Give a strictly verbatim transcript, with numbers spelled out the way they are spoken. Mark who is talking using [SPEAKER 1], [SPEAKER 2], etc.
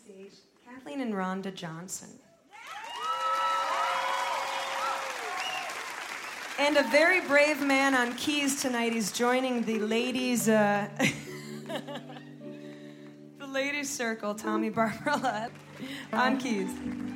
[SPEAKER 1] stage Kathleen and Rhonda Johnson. And a very brave man on keys tonight. He's joining the ladies, uh, the ladies circle, Tommy Barbarella on keys.